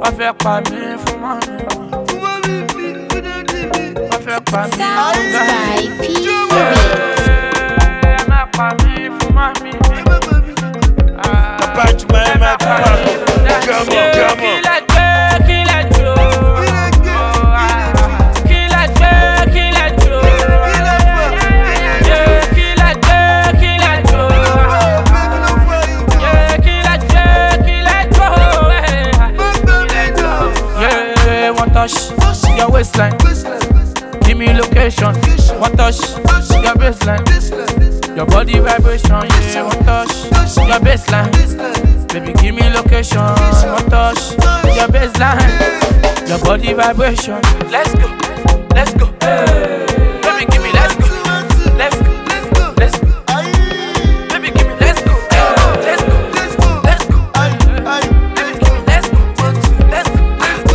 Wọ́n fẹ́ pa mí fún mọ́mí. Wọ́n fẹ́ pa mí fún dáàdì. Ẹ má pa mí fún mọ́mí. Papa Juma ẹ má pa mí fún dáàdì. Your waistline, give me location. One touch, your baseline, your body vibration. Yeah, one touch, your baseline. Baby, give me location. One touch, your baseline, your body vibration. Let's go, let's go. Baby, give me let's go, let's go, let's go. Baby, give me let's go, let's go, let's go, let's go. Baby, give me let's go, let's go, let's go.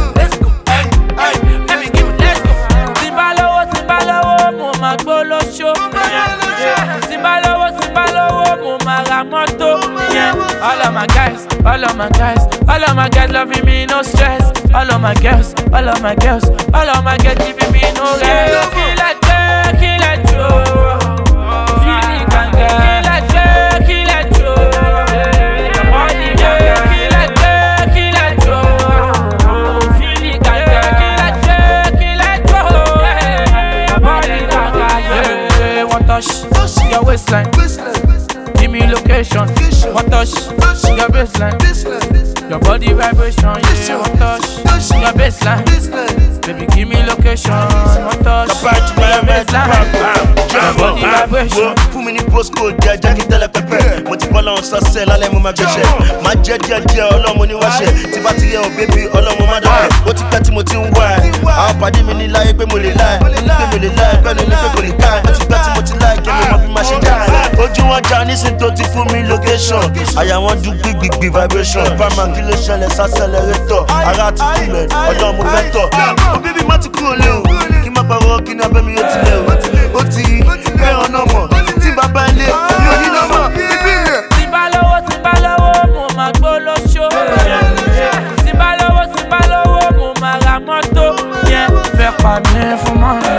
All of my guys, all of my guys, all of my guys loving me, no stress. All of my girls, all of my girls, all of my girls giving me no rest. Kill a Joe, kill a Joe. Feeling kanga. Kill a Joe, kill a Joe. Body kanga. Kill a Joe, kill a Joe. Feeling kanga. Kill a Joe, kill a Joe. Body kanga. Yeah, one touch, your waistline. Give me location, one touch, your baseline, your body vibration, yeah, one touch, your baseline, baby give me location, one touch, your baseline, your body vibration. Fún mi ní postcode jẹ́ kí tẹ́lẹ̀ pẹ́pẹ́. Mo ti bọ́ lọ́run sọ́sẹ̀ lálẹ́ mo máa gbéṣẹ́. Má jẹ́ díẹ̀ ọlọ́run ní wáṣẹ́. Tí bá ti yẹ ò bébí ọlọ́run má dọ̀kẹ́. Ó ti pẹ́ tí mo ti ń wá ẹ̀. Àwọn pàdé mi ní láyé pé mo lè láì. Ní pé mo lè láì bẹ́ẹ̀ ni pé kò lè ká ẹ̀. Ó ti pẹ́ tí mo ti láì kí mi mọ bí má ṣe já ẹ̀. Ojú wọn já nísìn tó ti fún mi location. Àyà wọn dún gbígbí vibration. Bàmà kí ló ṣẹlẹ̀ sásẹ̀lẹ̀rétọ̀. Ara ti kúlẹ̀ ọlọ́run mo fẹ́ tọ̀. Ó bébí má ti kúrò lé o. Kí má parọ́ kí ní abẹ́ mi ó ti lẹ̀ o. Ó ti pẹ́ ọ̀nà mọ̀. Tí bàbá ilé mi ò ní nọ́mọ̀. Tí bá lówó, mo máa gbó lóṣó. Tí bá lówó, mo máa ra mọ́tò. Fẹ́ pa mí fún mọ́mí.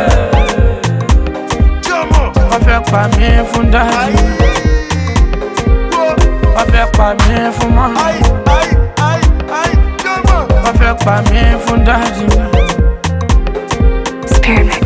Wọ́n fẹ́ pa mí fún dáàdì. Wọ́n fẹ́ pa mí fún mọ́mí. Wọ́n fẹ́ pa mí fún dáàdì.